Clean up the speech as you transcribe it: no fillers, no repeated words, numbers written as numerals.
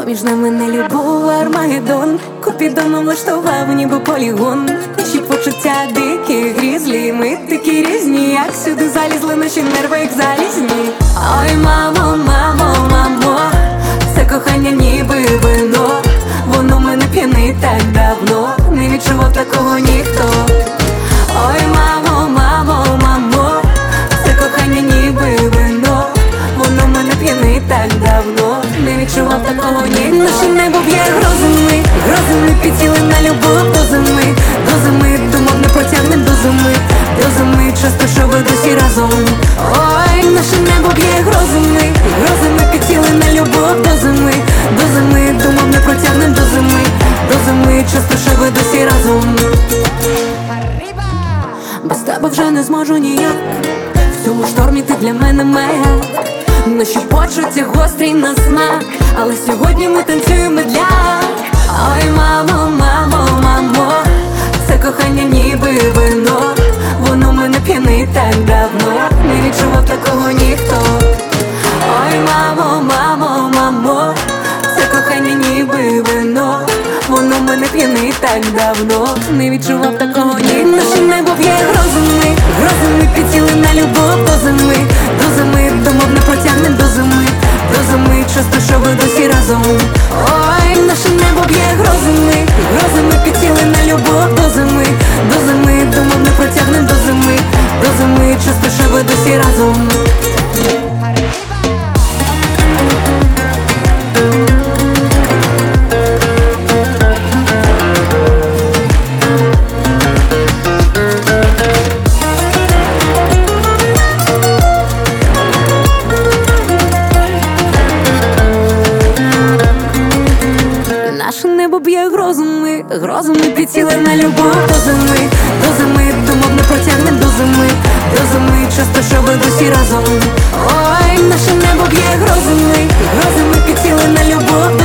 Між нами не любов, а Армагеддон. Купідоном влаштував ніби полігон. Наші почуття дикі, грізлі, ми такі різні, як сюди залізли наші нерви, як залізні. Ой, мамо, мамо, мамо, це кохання ніби вино. Воно мене п'янить так давно, не відчував такого ніхто. Ой, мамо, мамо, мамо, це кохання ніби вино. Воно мене п'янить так давно, не відчував такого ніхто. Наше небо б'є грозами, грозами підсіли на любов до зими. До зими думав не протягнем до зими. До зими часто, що ви досі разом. Ой, наше небо б'є грозами, грозами підсіли на любов до зими. До зими думав не протягнем до зими. До зими часто, що ви досі разом. Без тебе вже не зможу ніяк. В цьому штормі ти для мене маяк. Наші почуття гострі на смак, але сьогодні ми танцюємо медляк. Ой, мамо, мамо, мамо, це кохання ніби вино. Воно мене п'янить так давно, не відчував такого ніхто. Ой, мамо, мамо, мамо, це кохання ніби вино. Воно мене п'янить так давно, не відчував такого ніхто. Наше небо б'є грозами, грозами підсіли на любов до зими. До зими думав не протягнем до зими. До зими часто, що ви досі разом. Ой, наше небо б'є грозами, грозами підсіли на любов до зими. До зими думав не протягнем до зими. До зими часто, що ви досі разом. Наше небо б'є грозами, грозами підсіли на любов до зими. До зими думав не протягнем до зими. До зими часто, що ви досі разом. Ой, наше небо б'є грозами, грозами підсіли на любов